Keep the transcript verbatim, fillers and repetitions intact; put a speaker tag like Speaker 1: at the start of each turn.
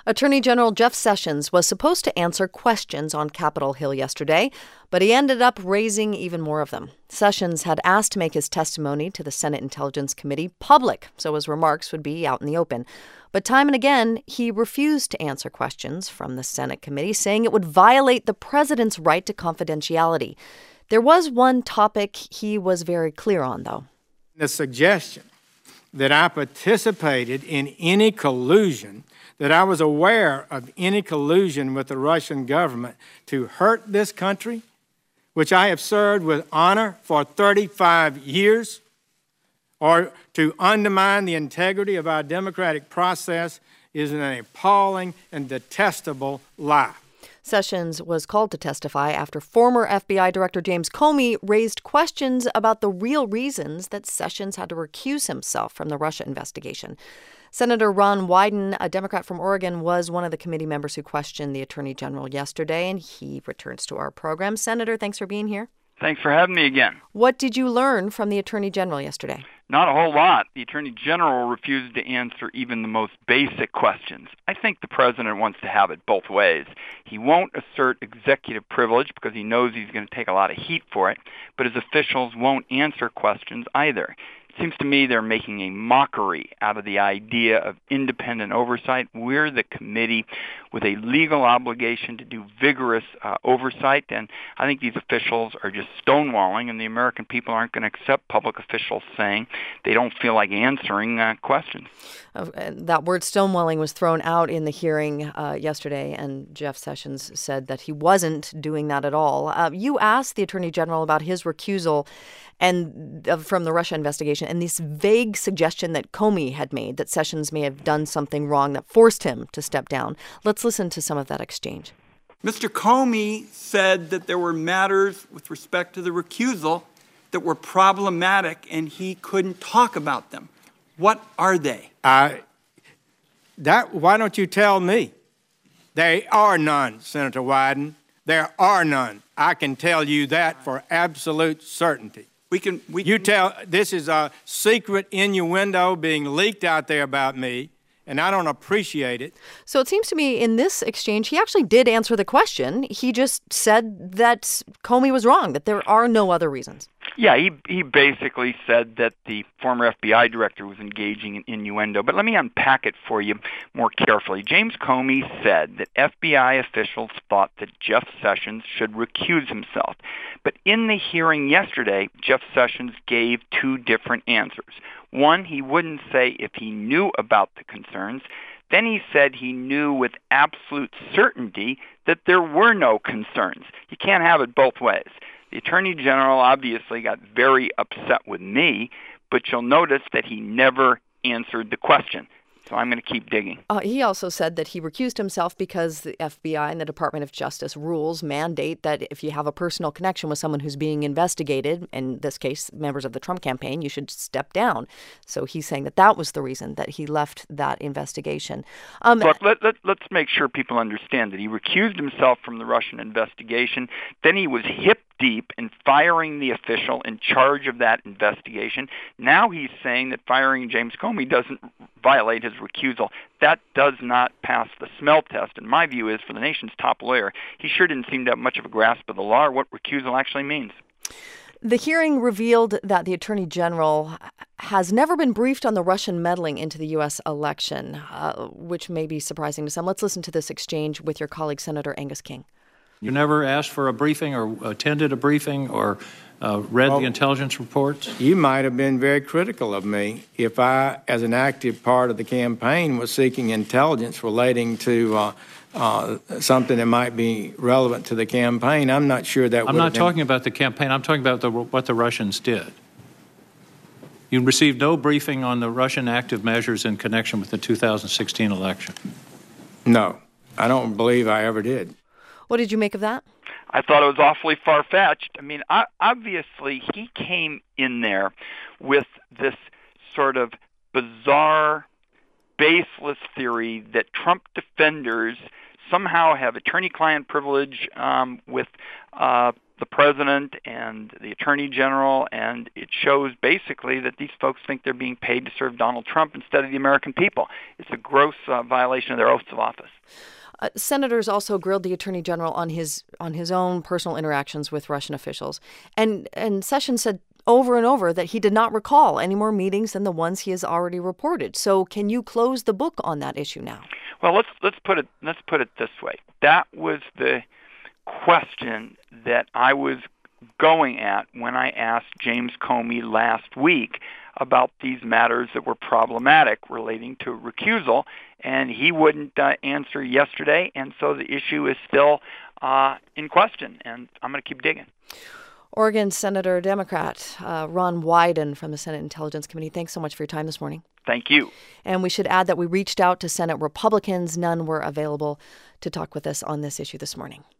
Speaker 1: Attorney General Jeff Sessions was supposed to answer questions on Capitol Hill yesterday, but he ended up raising even more of them. Sessions had asked to make his testimony to the Senate Intelligence Committee public, so his remarks would be out in the open. But time and again, he refused to answer questions from the Senate committee, saying it would violate the president's right to confidentiality. There was one topic he was very clear on, though.
Speaker 2: The suggestion that I participated in any collusion, that I was aware of any collusion with the Russian government to hurt this country, which I have served with honor for thirty-five years, or to undermine the integrity of our democratic process, is an appalling and detestable lie.
Speaker 1: Sessions was called to testify after former F B I Director James Comey raised questions about the real reasons that Sessions had to recuse himself from the Russia investigation. Senator Ron Wyden, a Democrat from Oregon, was one of the committee members who questioned the Attorney General yesterday, and he returns to our program. Senator, thanks for being here.
Speaker 3: Thanks for having me again.
Speaker 1: What did you learn from the Attorney General yesterday?
Speaker 3: Not a whole lot. The Attorney General refused to answer even the most basic questions. I think the president wants to have it both ways. He won't assert executive privilege because he knows he's going to take a lot of heat for it, but his officials won't answer questions either. It seems to me they're making a mockery out of the idea of independent oversight. We're the committee with a legal obligation to do vigorous uh, oversight, and I think these officials are just stonewalling, and the American people aren't going to accept public officials saying they don't feel like answering uh, questions.
Speaker 1: Uh, that word stonewalling was thrown out in the hearing uh, yesterday, and Jeff Sessions said that he wasn't doing that at all. Uh, you asked the Attorney General about his recusal and uh, from the Russia investigation, and this vague suggestion that Comey had made that Sessions may have done something wrong that forced him to step down. Let's listen to some of that exchange.
Speaker 4: Mister Comey said that there were matters with respect to the recusal that were problematic and he couldn't talk about them. What are they?
Speaker 2: I, that, why don't you tell me? There are none, Senator Wyden. There are none. I can tell you that for absolute certainty.
Speaker 4: We can. We
Speaker 2: you
Speaker 4: can,
Speaker 2: tell this is a secret innuendo being leaked out there about me, and I don't appreciate it.
Speaker 1: So it seems to me in this exchange, he actually did answer the question. He just said that Comey was wrong, that there are no other reasons.
Speaker 3: Yeah, he he basically said that the former F B I director was engaging in innuendo. But let me unpack it for you more carefully. James Comey said that F B I officials thought that Jeff Sessions should recuse himself. But in the hearing yesterday, Jeff Sessions gave two different answers. One, he wouldn't say if he knew about the concerns. Then he said he knew with absolute certainty that there were no concerns. You can't have it both ways. The Attorney General obviously got very upset with me, but you'll notice that he never answered the question. So I'm going to keep digging.
Speaker 1: Uh, he also said that he recused himself because the F B I and the Department of Justice rules mandate that if you have a personal connection with someone who's being investigated, in this case, members of the Trump campaign, you should step down. So he's saying that that was the reason that he left that investigation.
Speaker 3: Um, Look, let, let, let's make sure people understand that he recused himself from the Russian investigation. Then he was hip deep in firing the official in charge of that investigation. Now he's saying that firing James Comey doesn't violate his recusal. That does not pass the smell test. And my view is, for the nation's top lawyer, he sure didn't seem to have much of a grasp of the law or what recusal actually means.
Speaker 1: The hearing revealed that the Attorney General has never been briefed on the Russian meddling into the U S election, uh, which may be surprising to some. Let's listen to this exchange with your colleague, Senator Angus King.
Speaker 5: You never asked for a briefing or attended a briefing or uh, read well, the intelligence reports?
Speaker 2: You might have been very critical of me if I, as an active part of the campaign, was seeking intelligence relating to uh, uh, something that might be relevant to the campaign. I'm not sure that
Speaker 5: I'm not talking been... about the campaign. I'm talking about the, what the Russians did. You received no briefing on the Russian active measures in connection with the two thousand sixteen election?
Speaker 2: No, I don't believe I ever did.
Speaker 1: What did you make of that?
Speaker 3: I thought it was awfully far-fetched. I mean, obviously, he came in there with this sort of bizarre, baseless theory that Trump defenders somehow have attorney-client privilege um, with uh, the president and the attorney general, and it shows basically that these folks think they're being paid to serve Donald Trump instead of the American people. It's a gross uh, violation of their oaths of office.
Speaker 1: Uh, senators also grilled the attorney general on his on his own personal interactions with Russian officials, and and Sessions said over and over that he did not recall any more meetings than the ones he has already reported. So, can you close the book on that issue now?
Speaker 3: Well, let's let's put it let's put it this way. That was the question that I was going at when I asked James Comey last week about these matters that were problematic relating to recusal, and he wouldn't uh, answer yesterday, and so the issue is still uh, in question, and I'm going to keep digging.
Speaker 1: Oregon Senator Democrat uh, Ron Wyden from the Senate Intelligence Committee, thanks so much for your time this morning.
Speaker 3: Thank you.
Speaker 1: And we should add that we reached out to Senate Republicans. None were available to talk with us on this issue this morning.